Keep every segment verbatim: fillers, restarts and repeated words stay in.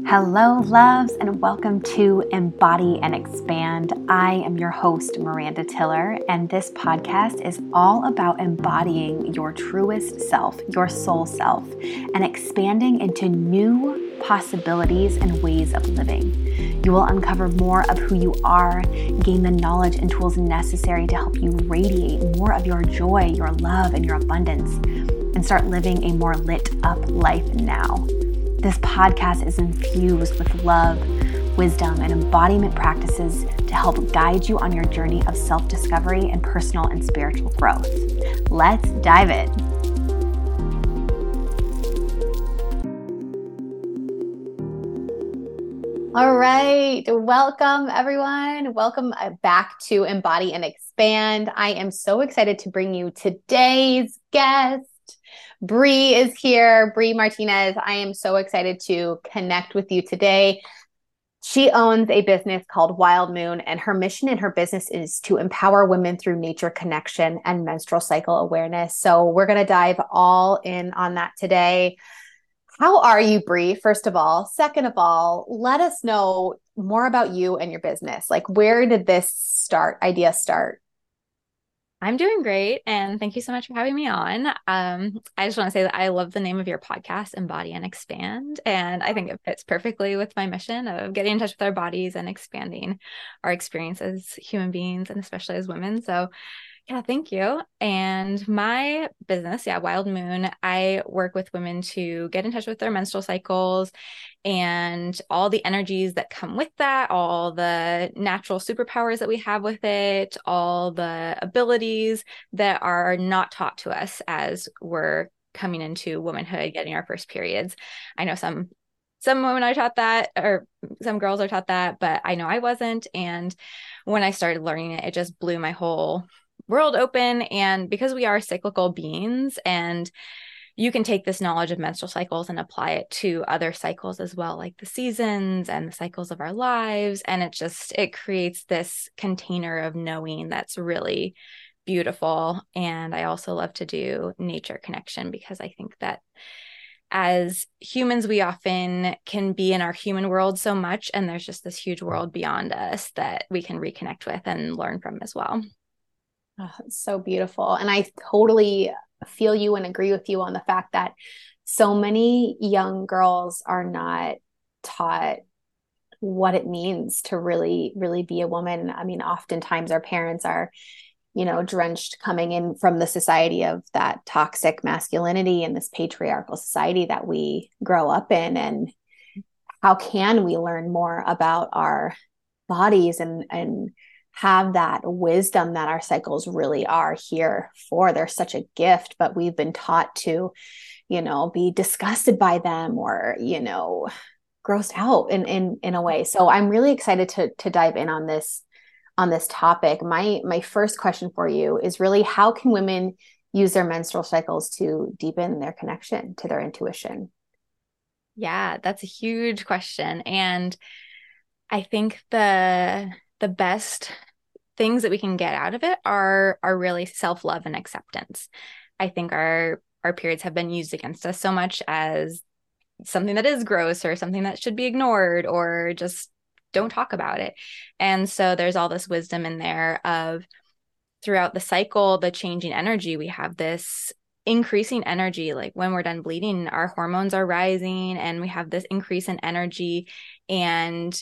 Hello, loves, and welcome to Embody and Expand. I am your host, Miranda Tiller, and this podcast is all about embodying your truest self, your soul self, and expanding into new possibilities and ways of living. You will uncover more of who you are, gain the knowledge and tools necessary to help you radiate more of your joy, your love, and your abundance, and start living a more lit up life now. This podcast is infused with love, wisdom, and embodiment practices to help guide you on your journey of self-discovery and personal and spiritual growth. Let's dive in. All right. Welcome, everyone. Welcome back to Embody and Expand. I am so excited to bring you today's guest. Bree is here, Bree Martinez. I am so excited to connect with you today. She owns a business called Wild Moon, and her mission in her business is to empower women through nature connection and menstrual cycle awareness. So we're going to dive all in on that today. How are you, Bree? First of all. Second of all, let us know more about you and your business. Like, where did this start, idea start? I'm doing great. And thank you so much for having me on. Um, I just want to say that I love the name of your podcast, Embody and Expand. And I think it fits perfectly with my mission of getting in touch with our bodies and expanding our experience as human beings and especially as women. So yeah, thank you. And my business, yeah, Wild Moon, I work with women to get in touch with their menstrual cycles and all the energies that come with that, all the natural superpowers that we have with it, all the abilities that are not taught to us as we're coming into womanhood, getting our first periods. I know some some women are taught that, or some girls are taught that, but I know I wasn't. And when I started learning it, it just blew my whole world open. And because we are cyclical beings, and you can take this knowledge of menstrual cycles and apply it to other cycles as well, like the seasons and the cycles of our lives. And it just, it creates this container of knowing that's really beautiful. And I also love to do nature connection because I think that as humans, we often can be in our human world so much, and there's just this huge world beyond us that we can reconnect with and learn from as well. Oh, it's so beautiful. And I totally feel you and agree with you on the fact that so many young girls are not taught what it means to really, really be a woman. I mean, oftentimes our parents are, you know, drenched coming in from the society of that toxic masculinity and this patriarchal society that we grow up in. And how can we learn more about our bodies and, and, have that wisdom that our cycles really are here for? They're such a gift, but we've been taught to, you know, be disgusted by them or, you know, grossed out in, in, in a way. So I'm really excited to, to dive in on this, on this topic. My, my first question for you is really, how can women use their menstrual cycles to deepen their connection to their intuition? Yeah, that's a huge question. And I think the the best things that we can get out of it are are really self-love and acceptance. I think our our periods have been used against us so much as something that is gross or something that should be ignored or just don't talk about it. And so there's all this wisdom in there of throughout the cycle, the changing energy, we have this increasing energy. Like when we're done bleeding, our hormones are rising and we have this increase in energy. And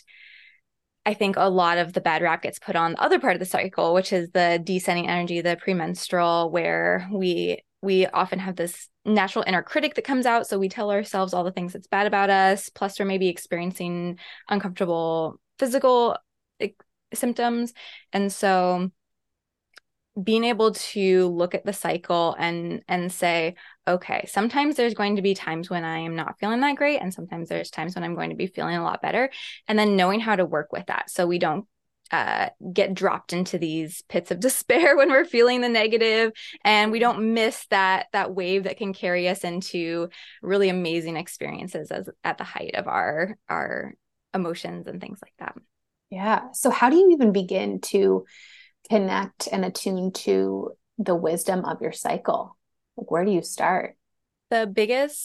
I think a lot of the bad rap gets put on the other part of the cycle, which is the descending energy, the premenstrual, where we we often have this natural inner critic that comes out. So we tell ourselves all the things that's bad about us, plus we're maybe experiencing uncomfortable physical symptoms. And so being able to look at the cycle and and say, okay, sometimes there's going to be times when I am not feeling that great, and sometimes there's times when I'm going to be feeling a lot better, and then knowing how to work with that so we don't uh, get dropped into these pits of despair when we're feeling the negative, and we don't miss that that wave that can carry us into really amazing experiences as at the height of our our emotions and things like that. Yeah. So how do you even begin to connect and attune to the wisdom of your cycle? Like, where do you start? The biggest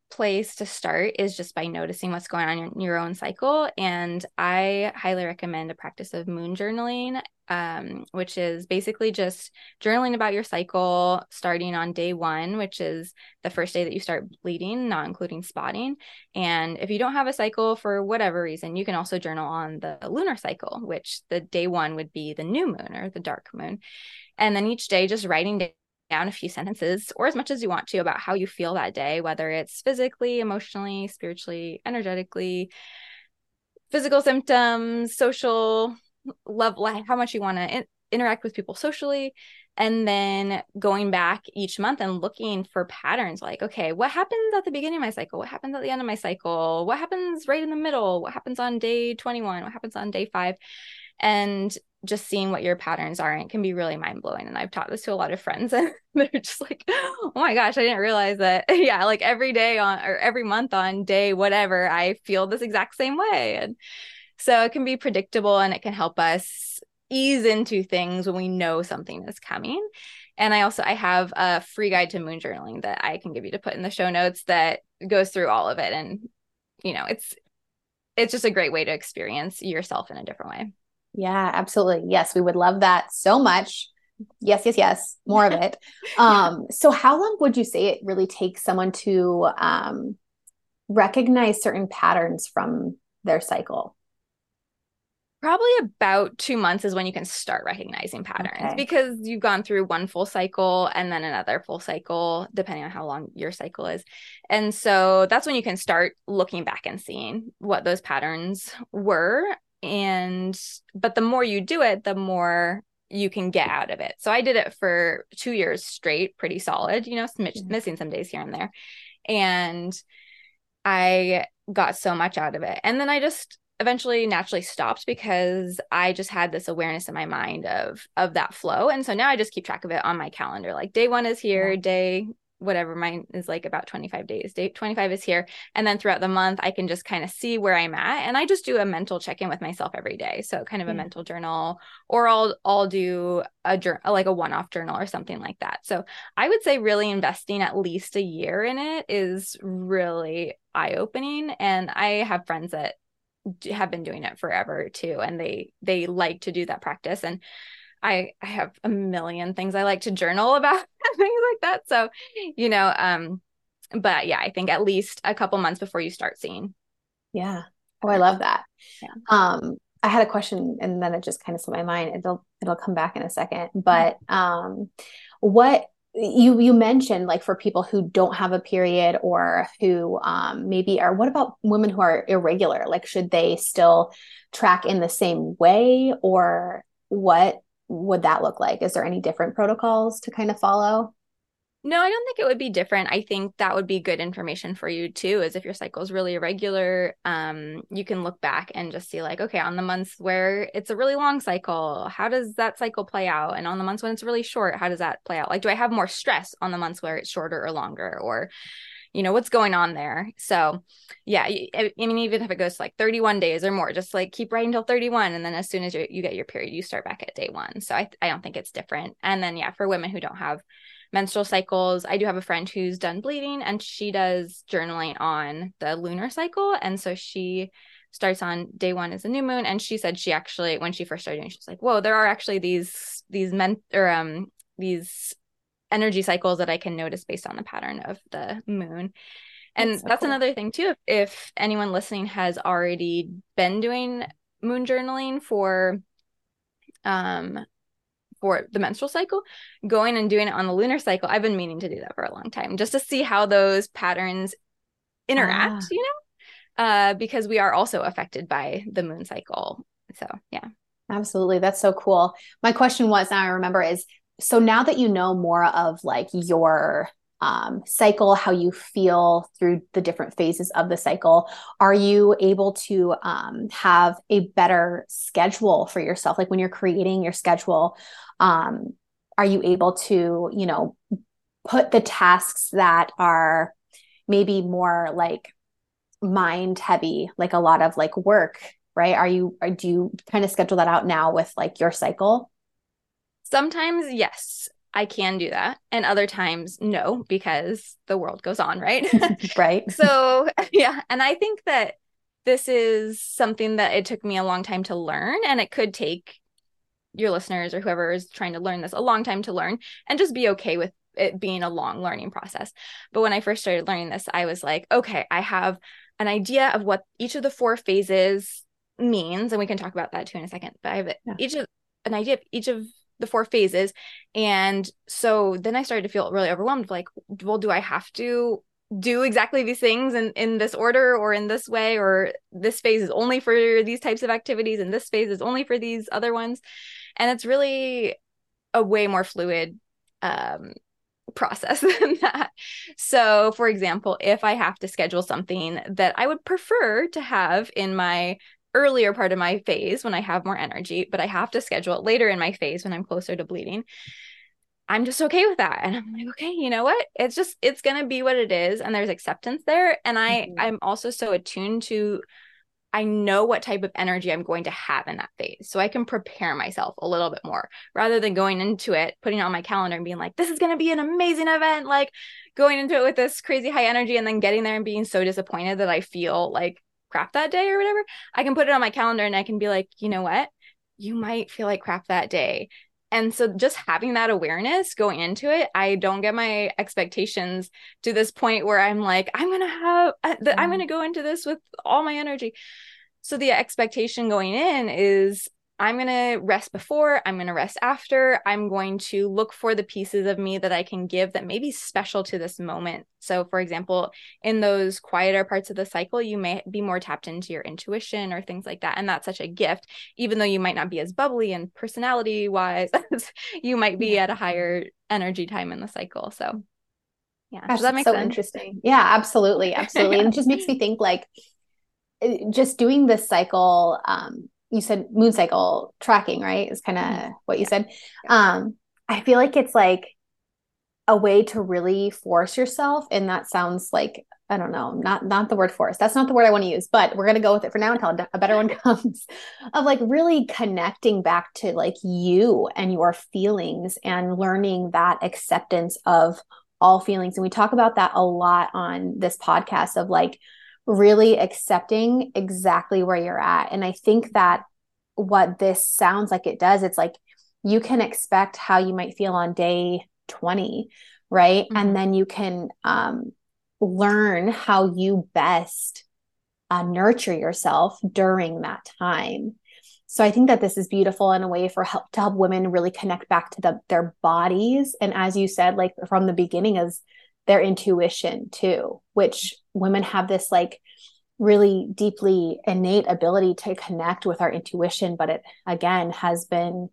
place to start is just by noticing what's going on in your own cycle. And I highly recommend a practice of moon journaling, um, which is basically just journaling about your cycle starting on day one, which is the first day that you start bleeding, not including spotting. And if you don't have a cycle for whatever reason, you can also journal on the lunar cycle, which the day one would be the new moon or the dark moon. And then each day just writing down down a few sentences or as much as you want to about how you feel that day, whether it's physically, emotionally, spiritually, energetically, physical symptoms, social love, how much you want to in- interact with people socially. And then going back each month and looking for patterns like, okay, what happens at the beginning of my cycle? What happens at the end of my cycle? What happens right in the middle? What happens on day twenty-one? What happens on day five? And just seeing what your patterns are. And it can be really mind blowing. And I've taught this to a lot of friends and they're just like, oh my gosh, I didn't realize that. Yeah. Like every day on or every month on day, whatever, I feel this exact same way. And so it can be predictable and it can help us ease into things when we know something is coming. And I also, I have a free guide to moon journaling that I can give you to put in the show notes that goes through all of it. And, you know, it's, it's just a great way to experience yourself in a different way. Yeah, absolutely. Yes, we would love that so much. Yes, yes, yes. More of it. Um, so how long would you say it really takes someone to um, recognize certain patterns from their cycle? Probably about two months is when you can start recognizing patterns Okay. because you've gone through one full cycle and then another full cycle, depending on how long your cycle is. And so that's when you can start looking back and seeing what those patterns were. And, but the more you do it, the more you can get out of it. So I did it for two years straight, pretty solid, you know, mm-hmm. missing some days here and there. And I got so much out of it. And then I just eventually naturally stopped because I just had this awareness in my mind of, of that flow. And so now I just keep track of it on my calendar. Like day one is here, yeah. day whatever mine is like about twenty-five days. Day twenty-five is here. And then throughout the month, I can just kind of see where I'm at. And I just do a mental check-in with myself every day. So kind of a yeah. mental journal, or I'll, I'll do a journal, like a one-off journal or something like that. So I would say really investing at least a year in it is really eye-opening. And I have friends that have been doing it forever too. And they, they like to do that practice. And I, I have a million things I like to journal about, things like that. So, you know, um, but yeah, I think at least a couple months before you start seeing. Yeah. Oh, I love that. Yeah. Um, I had a question and then it just kind of slipped my mind. It'll, it'll come back in a second, but, um, what you, you mentioned like for people who don't have a period or who, um, maybe are, what about women who are irregular? Like, should they still track in the same way, or what would that look like? Is there any different protocols to kind of follow? No, I don't think it would be different. I think that would be good information for you too, is if your cycle is really irregular, um, you can look back and just see like, okay, on the months where it's a really long cycle, how does that cycle play out? And on the months when it's really short, how does that play out? Like, do I have more stress on the months where it's shorter or longer, or, you know, what's going on there? So yeah, I, I mean, even if it goes to like thirty-one days or more, just like keep writing till thirty-one. And then as soon as you, you get your period, you start back at day one. So I, I don't think it's different. And then, yeah, for women who don't have menstrual cycles, I do have a friend who's done bleeding and she does journaling on the lunar cycle. And so she starts on day one as a new moon. And she said she actually, when she first started doing, she's like, whoa, there are actually these, these men or um, these energy cycles that I can notice based on the pattern of the moon. And that's, so that's cool. Another thing too, if, if anyone listening has already been doing moon journaling for, um, for the menstrual cycle, going and doing it on the lunar cycle. I've been meaning to do that for a long time, just to see how those patterns interact, ah. you know, uh, because we are also affected by the moon cycle. So yeah. Absolutely. That's so cool. My question was, now I remember, is, so now that you know more of like your um, cycle, how you feel through the different phases of the cycle, are you able to um, have a better schedule for yourself? Like when you're creating your schedule, um, are you able to, you know, put the tasks that are maybe more like mind heavy, like a lot of like work, right? Are you, or do you kind of schedule that out now with like your cycle? Sometimes, yes. I can do that. And other times, no, because the world goes on, right? Right. So, yeah. And I think that this is something that it took me a long time to learn, and it could take your listeners or whoever is trying to learn this a long time to learn, and just be okay with it being a long learning process. But when I first started learning this, I was like, okay, I have an idea of what each of the four phases means, and we can talk about that too in a second. But I have yeah. each of an idea of each of the four phases. And so then I started to feel really overwhelmed, like, well, do I have to do exactly these things in, in this order or in this way, or this phase is only for these types of activities and this phase is only for these other ones? And it's really a way more fluid um, process than that. So, for example, if I have to schedule something that I would prefer to have in my earlier part of my phase when I have more energy, but I have to schedule it later in my phase when I'm closer to bleeding, I'm just okay with that. And I'm like, okay, you know what? It's just, it's going to be what it is. And there's acceptance there. And I, mm-hmm. I'm also so attuned to, I know what type of energy I'm going to have in that phase. So I can prepare myself a little bit more rather than going into it, putting it on my calendar and being like, this is going to be an amazing event. Like going into it with this crazy high energy and then getting there and being so disappointed that I feel like crap that day or whatever. I can put it on my calendar and I can be like, you know what? You might feel like crap that day. And so just having that awareness going into it, I don't get my expectations to this point where I'm like, I'm going to have, mm-hmm. I'm going to go into this with all my energy. So the expectation going in is I'm going to rest before, I'm going to rest after, I'm going to look for the pieces of me that I can give that may be special to this moment. So for example, in those quieter parts of the cycle, you may be more tapped into your intuition or things like that. And that's such a gift, even though you might not be as bubbly and personality wise, you might be yeah. at a higher energy time in the cycle. So yeah, Gosh, does that make so sense? Interesting. Yeah, absolutely. Absolutely. And it just makes me think like just doing this cycle, um, you said moon cycle tracking, right? Is kind of mm-hmm. what you yeah. said. Yeah. Um, I feel like it's like a way to really force yourself. And that sounds like, I don't know, not, not the word force. That's not the word I want to use, but we're going to go with it for now until a better one comes, of like really connecting back to like you and your feelings and learning that acceptance of all feelings. And we talk about that a lot on this podcast of like, really accepting exactly where you're at. And I think that what this sounds like it does, it's like you can expect how you might feel on day twenty, right? Mm-hmm. And then you can um, learn how you best uh, nurture yourself during that time. So I think that this is beautiful in a way for help to help women really connect back to the, their bodies. And as you said, like from the beginning is their intuition too, which women have this like really deeply innate ability to connect with our intuition, but it again has been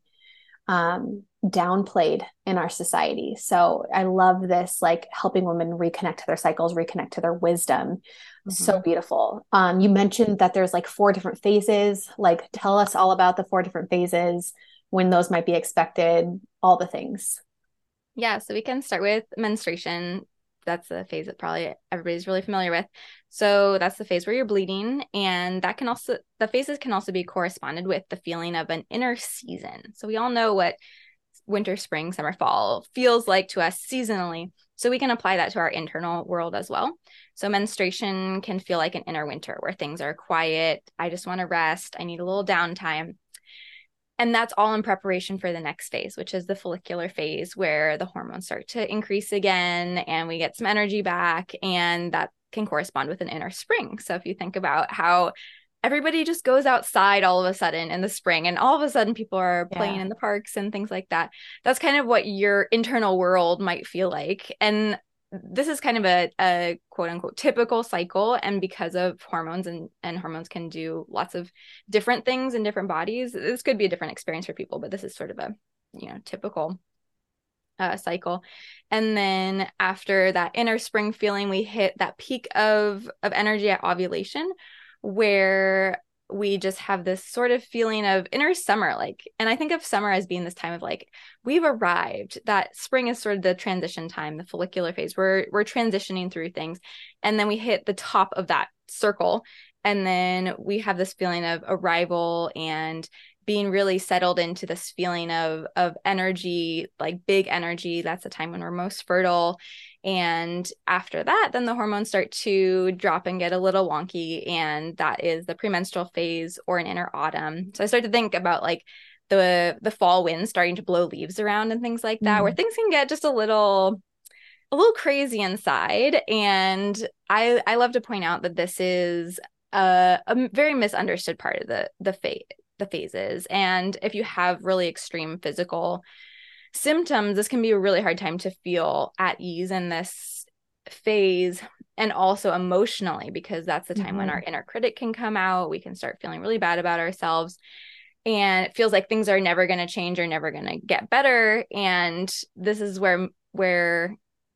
um, downplayed in our society. So I love this, like helping women reconnect to their cycles, reconnect to their wisdom. Mm-hmm. So beautiful. Um, you mentioned that there's like four different phases. Like tell us all about the four different phases, when those might be expected, all the things. Yeah, so we can start with menstruation. That's the phase that probably everybody's really familiar with. So that's the phase where you're bleeding. And that can also, the phases can also be corresponded with the feeling of an inner season. So we all know what winter, spring, summer, fall feels like to us seasonally. So we can apply that to our internal world as well. So menstruation can feel like an inner winter where things are quiet. I just want to rest. I need a little downtime. And that's all in preparation for the next phase, which is the follicular phase, where the hormones start to increase again and we get some energy back. And that can correspond with an inner spring. So if you think about how everybody just goes outside all of a sudden in the spring and all of a sudden people are playing yeah. in the parks and things like that, that's kind of what your internal world might feel like. And this is kind of a, a quote unquote typical cycle. And because of hormones and, and hormones can do lots of different things in different bodies, this could be a different experience for people, but this is sort of a, you know, typical uh, cycle. And then after that inner spring feeling, we hit that peak of, of energy at ovulation, where we just have this sort of feeling of inner summer, like, and I think of summer as being this time of like, we've arrived. That spring is sort of the transition time, the follicular phase. We're, we're transitioning through things. And then we hit the top of that circle And then we have this feeling of arrival and being really settled into this feeling of of energy, like big energy. That's the time when we're most fertile. And after that, then the hormones start to drop and get a little wonky. And that is the premenstrual phase or an inner autumn. So I start to think about like the the fall wind starting to blow leaves around and things like that, mm. where things can get just a little a little crazy inside. And I I love to point out that this is a, a very misunderstood part of the the phase the phases. And if you have really extreme physical symptoms, this can be a really hard time to feel at ease in this phase, and also emotionally, because that's the time mm-hmm. when our inner critic can come out. We can start feeling really bad about ourselves, and it feels like things are never going to change or never going to get better. And this is where where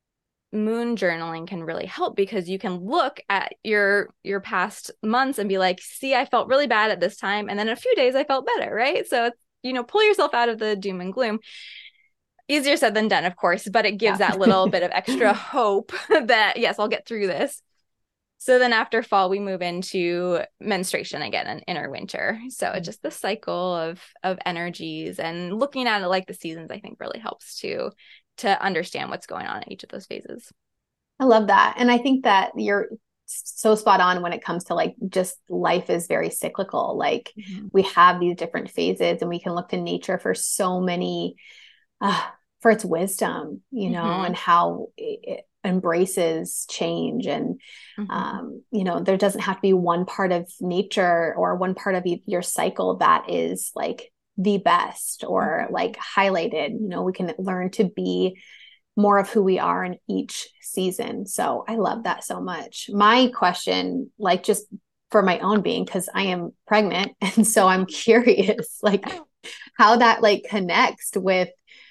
moon journaling can really help, because you can look at your your past months and be like, see, I felt really bad at this time, and then in a few days I felt better, right? So, you know, pull yourself out of the doom and gloom. Easier said than done, of course, but it gives yeah. that little bit of extra hope that, yes, I'll get through this. So then after fall, we move into menstruation again and inner winter. So it's just the cycle of of energies, and looking at it like the seasons, I think really helps to to understand what's going on in each of those phases. I love that. And I think that you're so spot on when it comes to like just life is very cyclical. Like mm-hmm. we have these different phases, and we can look to nature for so many, uh, for its wisdom, you know, mm-hmm. and how it embraces change. And, mm-hmm. um, you know, there doesn't have to be one part of nature or one part of your cycle that is like the best or mm-hmm. like highlighted. You know, we can learn to be more of who we are in each season. So I love that so much. My question, like just for my own being, because I am pregnant, and so I'm curious, like how that like connects with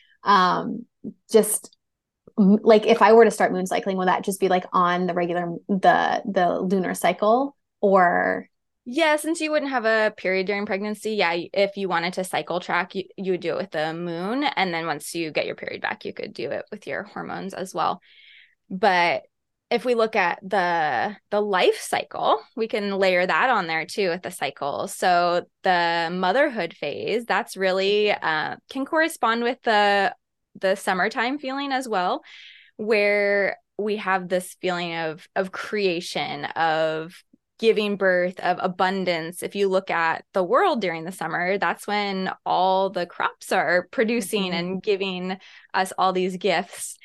um just like if I were to start moon cycling, will that just be like on the regular the the lunar cycle? Or yeah, since you wouldn't have a period during pregnancy, yeah, if you wanted to cycle track, you, you would do it with the moon. And then once you get your period back, you could do it with your hormones as well. But if we look at the the life cycle, we can layer that on there too with the cycle. So the motherhood phase, that's really uh, can correspond with the the summertime feeling as well, where we have this feeling of of creation, of giving birth, of abundance. If you look at the world during the summer, that's when all the crops are producing mm-hmm. and giving us all these gifts.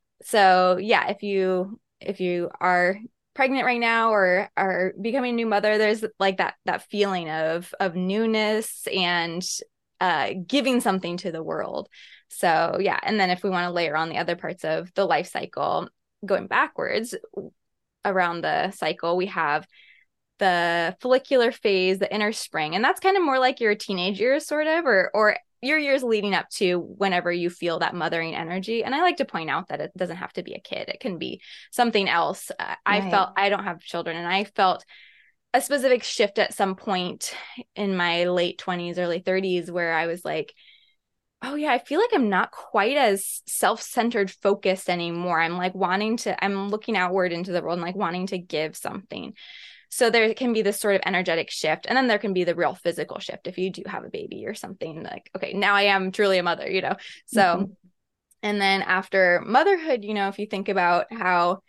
So yeah, if you if you are pregnant right now or are becoming a new mother, there's like that that feeling of of newness and uh, giving something to the world. So yeah, and then if we want to layer on the other parts of the life cycle, going backwards around the cycle, we have the follicular phase, the inner spring, and that's kind of more like your teenage years, sort of, or or your years leading up to whenever you feel that mothering energy. And I like to point out that it doesn't have to be a kid. It can be something else. Uh, right. I felt, I don't have children, and I felt a specific shift at some point in my late twenties, early thirties, where I was like, oh yeah, I feel like I'm not quite as self-centered focused anymore. I'm like wanting to, I'm looking outward into the world and like wanting to give something. So there can be this sort of energetic shift, and then there can be the real physical shift if you do have a baby or something, like, okay, now I am truly a mother, you know? So, mm-hmm. and then after motherhood, you know, if you think about how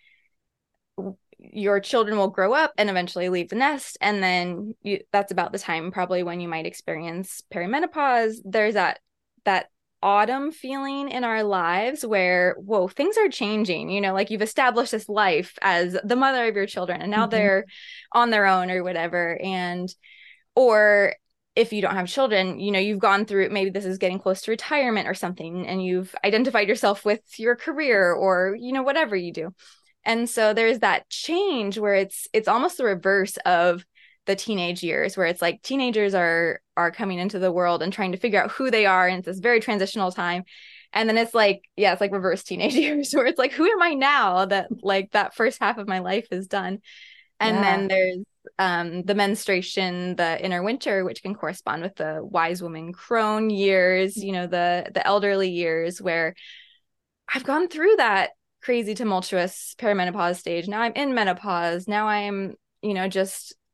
your children will grow up and eventually leave the nest, and then you, that's about the time probably when you might experience perimenopause. There's that, that autumn feeling in our lives where, whoa, things are changing, you know, like you've established this life as the mother of your children, and now mm-hmm. they're on their own or whatever. And, or if you don't have children, you know, you've gone through, maybe this is getting close to retirement or something, and you've identified yourself with your career or, you know, whatever you do. And so there's that change where it's, it's almost the reverse of the teenage years, where it's like teenagers are are coming into the world and trying to figure out who they are, and it's this very transitional time. And then it's like, yeah, it's like reverse teenage years, where it's like, who am I now that like that first half of my life is done? And yeah. then there's um the menstruation, the inner winter, which can correspond with the wise woman crone years, you know, the the elderly years, where I've gone through that crazy tumultuous perimenopause stage. Now I'm in menopause. Now I'm, you know, just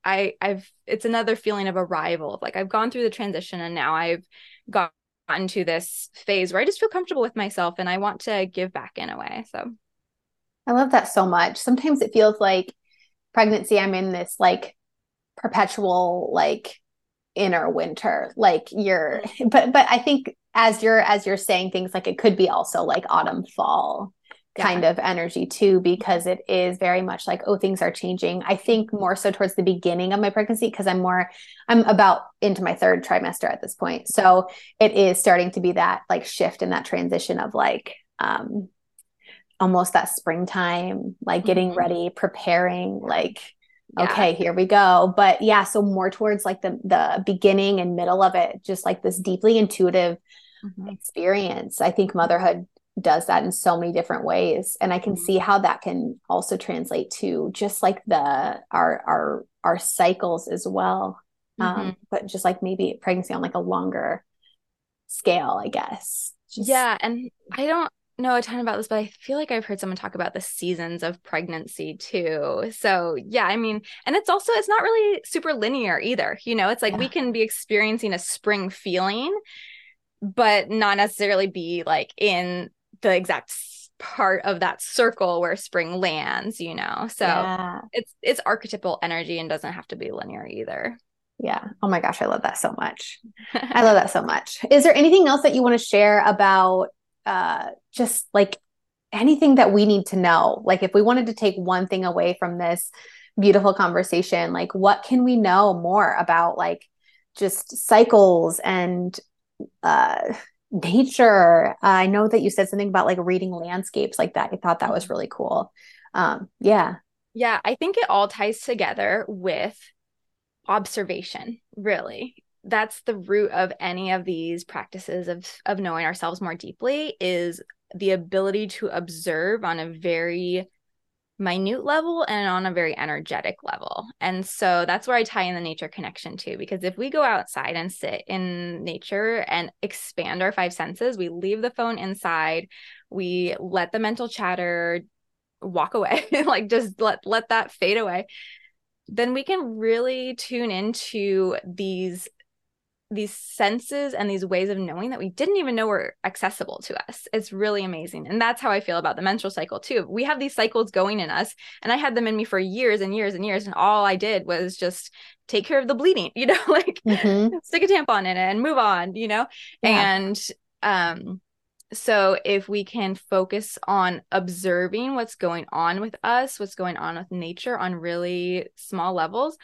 I I've it's another feeling of arrival. Like I've gone through the transition and now I've gotten to this phase where I just feel comfortable with myself and I want to give back in a way. So I love that so much. Sometimes it feels like pregnancy, I'm in this like perpetual like inner winter. Like you're but but I think as you're as you're saying things, like it could be also like autumn fall kind yeah. of energy too, because it is very much like, oh, things are changing. I think more so towards the beginning of my pregnancy, because I'm more, I'm about into my third trimester at this point. So it is starting to be that like shift in that transition of like, um, almost that springtime, like getting mm-hmm. ready, preparing, like, yeah. okay, here we go. But yeah, so more towards like the, the beginning and middle of it, just like this deeply intuitive mm-hmm. experience. I think motherhood does that in so many different ways. And I can mm-hmm. see how that can also translate to just like the, our, our, our cycles as well. Mm-hmm. Um, but just like maybe pregnancy on like a longer scale, I guess. Just, yeah. And I don't know a ton about this, but I feel like I've heard someone talk about the seasons of pregnancy too. So yeah, I mean, and it's also, it's not really super linear either. You know, it's like yeah. we can be experiencing a spring feeling, but not necessarily be like in the exact part of that circle where spring lands, you know? So yeah. it's, it's archetypal energy and doesn't have to be linear either. Yeah. Oh my gosh. I love that so much. I love that so much. Is there anything else that you want to share about, uh, just like anything that we need to know? Like if we wanted to take one thing away from this beautiful conversation, like what can we know more about like just cycles and, uh, nature? Uh, I know that you said something about like reading landscapes like that. I thought that was really cool. Um, yeah. Yeah. I think it all ties together with observation, really. That's the root of any of these practices of, of knowing ourselves more deeply, is the ability to observe on a very minute level and on a very energetic level. And so that's where I tie in the nature connection too, because if we go outside and sit in nature and expand our five senses, we leave the phone inside, we let the mental chatter walk away, like just let, let that fade away, then we can really tune into these these senses and these ways of knowing that we didn't even know were accessible to us. It's really amazing. And that's how I feel about the menstrual cycle too. We have these cycles going in us, and I had them in me for years and years and years. And all I did was just take care of the bleeding, you know, like mm-hmm. stick a tampon in it and move on, you know? Yeah. And, um, so if we can focus on observing what's going on with us, what's going on with nature on really small levels,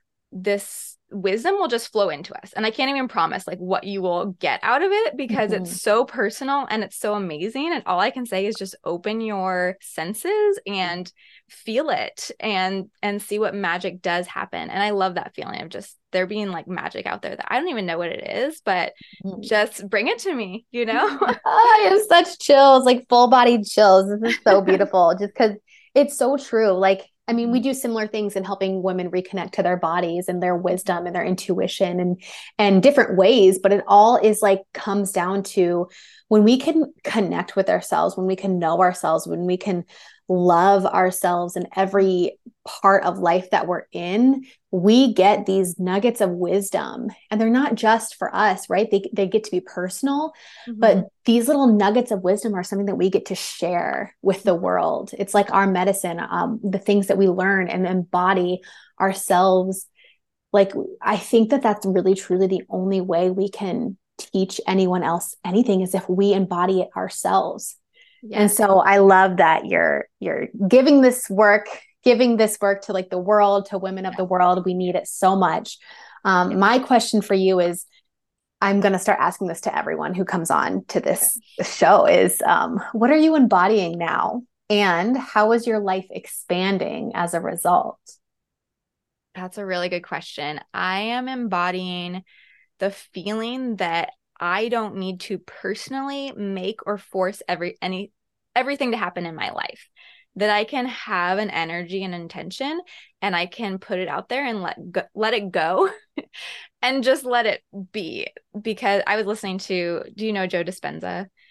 this wisdom will just flow into us. And I can't even promise like what you will get out of it, because mm-hmm. it's so personal and it's so amazing. And all I can say is just open your senses and feel it and and see what magic does happen. And I love that feeling of just there being like magic out there that I don't even know what it is, but mm-hmm. just bring it to me, you know? Oh, I have such chills, like full body chills. This is so beautiful just because it's so true. Like, I mean, we do similar things in helping women reconnect to their bodies and their wisdom and their intuition and, and different ways, but it all is like, comes down to when we can connect with ourselves, when we can know ourselves, when we can love ourselves in every part of life that we're in, we get these nuggets of wisdom, and they're not just for us, right? They, they get to be personal, mm-hmm. but these little nuggets of wisdom are something that we get to share with the world. It's like our medicine, um, the things that we learn and embody ourselves. Like, I think that that's really, truly the only way we can teach anyone else anything, is if we embody it ourselves. Yes. And so I love that you're, you're giving this work, giving this work to like the world, to women of the world. We need it so much. Um, yeah. My question for you is, I'm going to start asking this to everyone who comes on to this okay. show is, um, what are you embodying now? And how is your life expanding as a result? That's a really good question. I am embodying the feeling that I don't need to personally make or force every any everything to happen in my life, that I can have an energy and intention, and I can put it out there and let go, let it go and just let it be. Because I was listening to, do you know Joe Dispenza?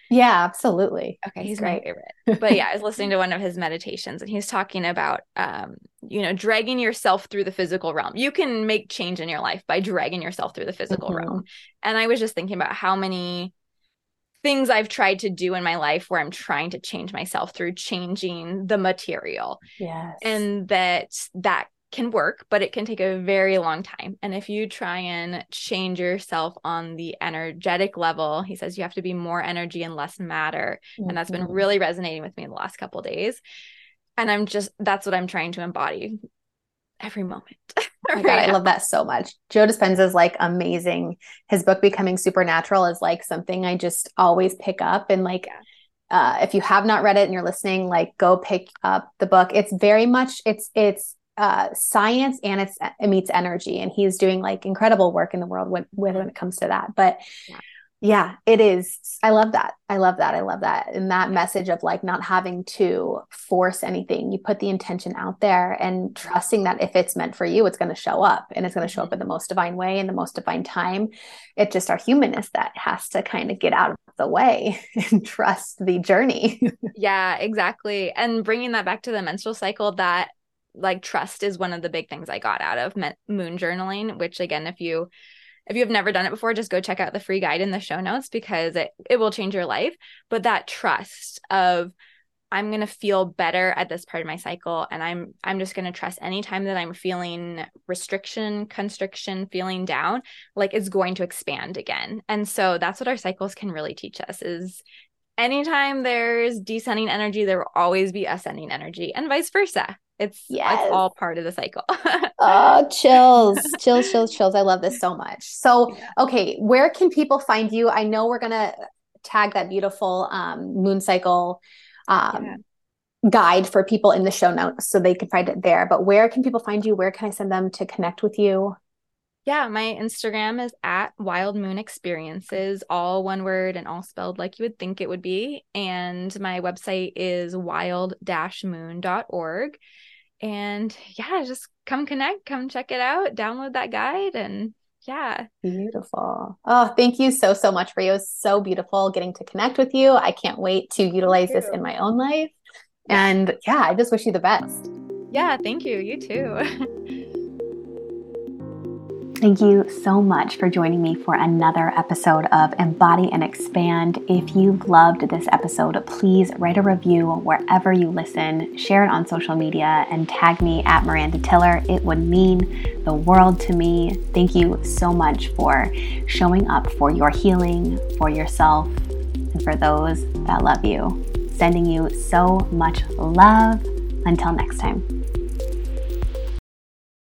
Yeah, absolutely. Okay, That's he's great. my favorite. But yeah, I was listening to one of his meditations and he's talking about, um, you know, dragging yourself through the physical realm. You can make change in your life by dragging yourself through the physical Mm-hmm. realm. And I was just thinking about how many things I've tried to do in my life where I'm trying to change myself through changing the material. Yes. And that that can work, but it can take a very long time. And if you try and change yourself on the energetic level, he says you have to be more energy and less matter. Mm-hmm. And that's been really resonating with me in the last couple of days. And I'm just, that's what I'm trying to embody every moment. Oh my God, I love that so much. Joe Dispenza is like amazing. His book, Becoming Supernatural, is like something I just always pick up. And like, yeah. uh, if you have not read it and you're listening, like go pick up the book. It's very much, it's, it's, uh, science and it's, it meets energy, and he's doing like incredible work in the world when, when it comes to that. But yeah. yeah, it is. I love that. I love that. I love that. And that message of like not having to force anything. You put the intention out there and trusting that if it's meant for you, it's going to show up, and it's going to show up in the most divine way, in the most divine time. It's just our humanness that has to kind of get out of the way and trust the journey. Yeah, exactly. And bringing that back to the menstrual cycle, that like trust is one of the big things I got out of moon journaling, which again, if you If you have never done it before, just go check out the free guide in the show notes, because it, it will change your life. But that trust of, I'm going to feel better at this part of my cycle. And I'm, I'm just going to trust anytime that I'm feeling restriction, constriction, feeling down, like it's going to expand again. And so that's what our cycles can really teach us, is anytime there's descending energy, there will always be ascending energy, and vice versa. It's, yes. It's all part of the cycle. Oh, chills, chills, chills, chills. I love this so much. So, yeah. Okay, where can people find you? I know we're going to tag that beautiful um, moon cycle um, yeah. guide for people in the show notes so they can find it there. But where can people find you? Where can I send them to connect with you? Yeah, my Instagram is at Wild Moon Experiences, all one word and all spelled like you would think it would be. And my website is wild dash moon dot org. And yeah, just come connect, come check it out, download that guide, and yeah. Beautiful. Oh, thank you so, so much, Brie. It was so beautiful getting to connect with you. I can't wait to utilize this in my own life. Yeah. And yeah, I just wish you the best. Yeah, thank you. You too. Thank you so much for joining me for another episode of Embody and Expand. If you loved this episode, please write a review wherever you listen, share it on social media, and tag me at Miranda Tiller. It would mean the world to me. Thank you so much for showing up for your healing, for yourself, and for those that love you. Sending you so much love. Until next time.